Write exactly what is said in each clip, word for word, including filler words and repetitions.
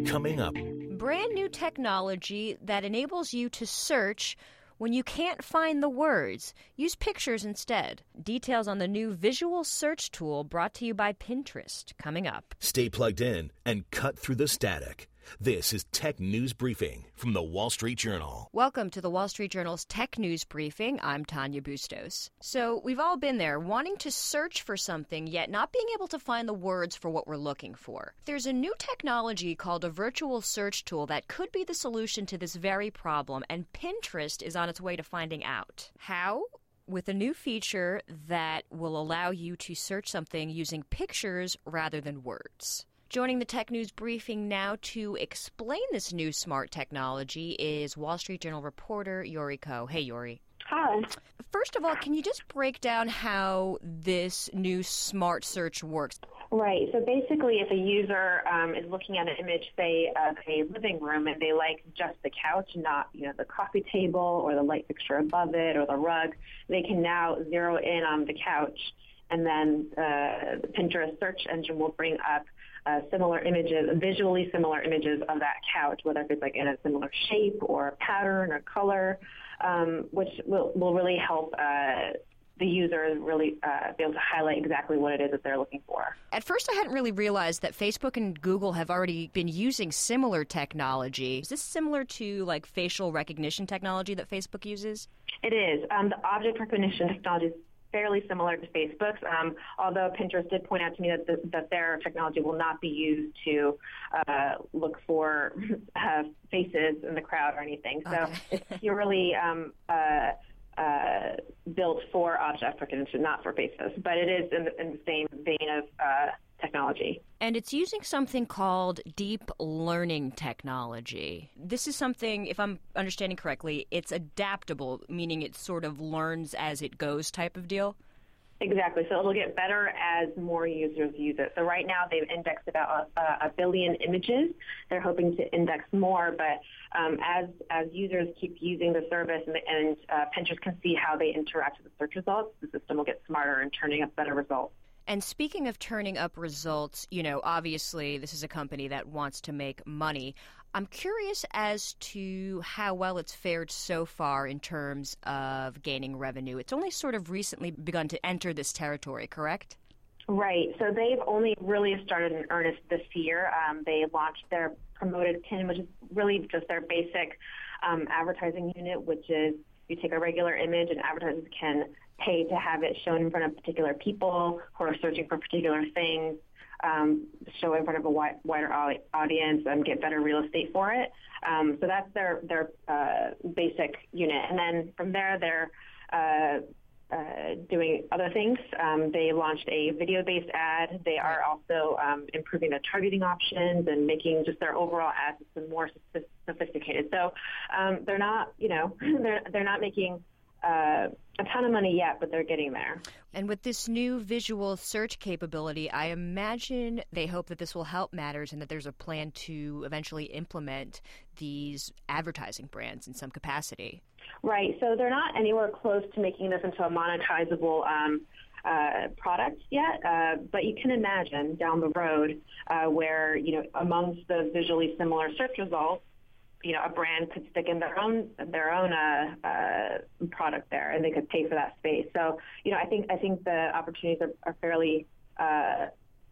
Coming up. Brand new technology that enables you to search when you can't find the words. Use pictures instead. Details on the new visual search tool brought to you by Pinterest. Coming up. Stay plugged in and cut through the static. This is Tech News Briefing from the Wall Street Journal. Welcome to the Wall Street Journal's Tech News Briefing. I'm Tanya Bustos. So we've all been there, wanting to search for something, yet not being able to find the words for what we're looking for. There's a new technology called a virtual search tool that could be the solution to this very problem, and Pinterest is on its way to finding out. How? With a new feature that will allow you to search something using pictures rather than words. Joining the Tech News Briefing now to explain this new smart technology is Wall Street Journal reporter Yori Ko. Hey, Yori. Hi. First of all, can you just break down how this new smart search works? Right. So basically, if a user um, is looking at an image, say, of a living room, and they like just the couch, not you know the coffee table or the light fixture above it or the rug, they can now zero in on the couch, and then uh, the Pinterest search engine will bring up Uh, similar images, visually similar images of that couch, whether it's like in a similar shape or pattern or color, um, which will, will really help uh, the user really uh, be able to highlight exactly what it is that they're looking for. At first, I hadn't really realized that Facebook and Google have already been using similar technology. Is this similar to like facial recognition technology that Facebook uses? It is. Um, the object recognition technology is fairly similar to Facebook's, um, although Pinterest did point out to me that, the, that their technology will not be used to uh, look for uh, faces in the crowd or anything. So okay. It's purely um, uh, uh, built for object recognition, not for faces. But it is in the, in the same vein of uh, technology. And it's using something called deep learning technology. This is something, if I'm understanding correctly, it's adaptable, meaning it sort of learns as it goes type of deal? Exactly. So it'll get better as more users use it. So right now they've indexed about a, a billion images. They're hoping to index more, but um, as as users keep using the service and, and uh, Pinterest can see how they interact with the search results, the system will get smarter and turning up better results. And speaking of turning up results, you know, obviously this is a company that wants to make money. I'm curious as to how well it's fared so far in terms of gaining revenue. It's only sort of recently begun to enter this territory, correct? Right. So they've only really started in earnest this year. Um, they launched their Promoted Pin, which is really just their basic um, advertising unit, which is you take a regular image and advertisers can pay to have it shown in front of particular people who are searching for particular things, um, show in front of a wide, wider audience, and get better real estate for it. Um, so that's their their uh, basic unit. And then from there, they're uh, uh, doing other things. Um, they launched a video-based ad. They are also um, improving the targeting options and making just their overall ad system more sophisticated. So um, they're not, you know, they're they're not making Uh, a ton of money yet, but they're getting there. And with this new visual search capability, I imagine they hope that this will help matters and that there's a plan to eventually implement these advertising brands in some capacity. Right. So they're not anywhere close to making this into a monetizable um, uh, product yet, uh, but you can imagine down the road uh, where, you know, amongst the visually similar search results, you know, a brand could stick in their own their own uh, uh, product there, and they could pay for that space. So, you know, I think I think the opportunities are, are fairly uh,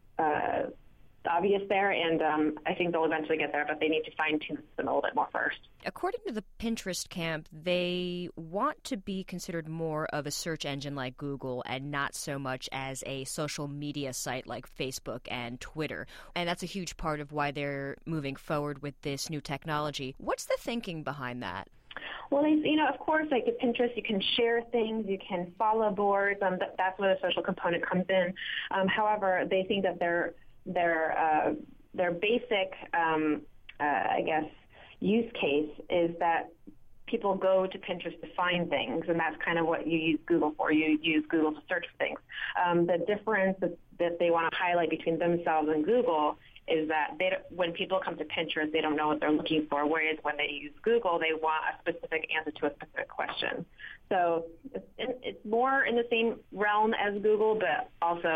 uh, obvious there, and um, I think they'll eventually get there, but they need to fine-tune them a little bit more first. According to the Pinterest camp, they want to be considered more of a search engine like Google and not so much as a social media site like Facebook and Twitter. And that's a huge part of why they're moving forward with this new technology. What's the thinking behind that? Well, you know, of course, like at Pinterest, you can share things, you can follow boards. Um, that's where the social component comes in. Um, however, they think that they're Their uh, their basic, um, uh, I guess, use case is that people go to Pinterest to find things, and that's kind of what you use Google for. You use Google to search for things. Um, the difference that, that they want to highlight between themselves and Google is that they don't, when people come to Pinterest, they don't know what they're looking for, whereas when they use Google, they want a specific answer to a specific question. So it's, it's more in the same realm as Google, but also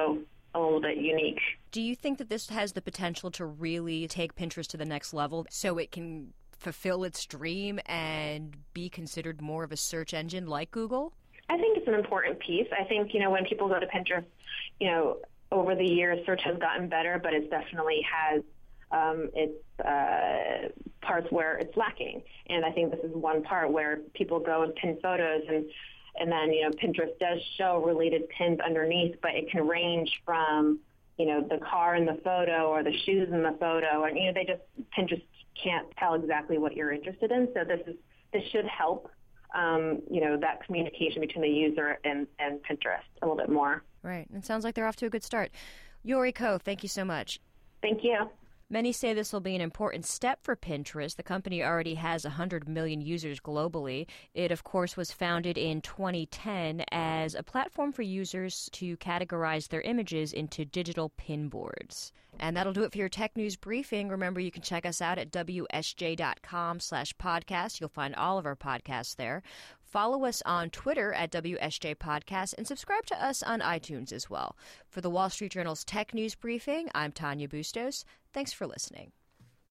a little bit unique. Do you think that this has the potential to really take Pinterest to the next level so it can fulfill its dream and be considered more of a search engine like Google? I think it's an important piece. I think, you know, when people go to Pinterest, you know, over the years, search has gotten better, but it definitely has um, its uh, parts where it's lacking. And I think this is one part where people go and pin photos, and and then, you know, Pinterest does show related pins underneath, but it can range from, you know, the car in the photo or the shoes in the photo, and, you know, they just, Pinterest can't tell exactly what you're interested in. So this is this should help, um, you know, that communication between the user and, and Pinterest a little bit more. Right. It sounds like they're off to a good start. Yori Ko, thank you so much. Thank you. Many say this will be an important step for Pinterest. The company already has one hundred million users globally. It, of course, was founded in twenty ten as a platform for users to categorize their images into digital pin boards. And that'll do it for your Tech News Briefing. Remember, you can check us out at W S J dot com slash podcast. You'll find all of our podcasts there. Follow us on Twitter at W S J Podcast and subscribe to us on iTunes as well. For the Wall Street Journal's Tech News Briefing, I'm Tanya Bustos. Thanks for listening.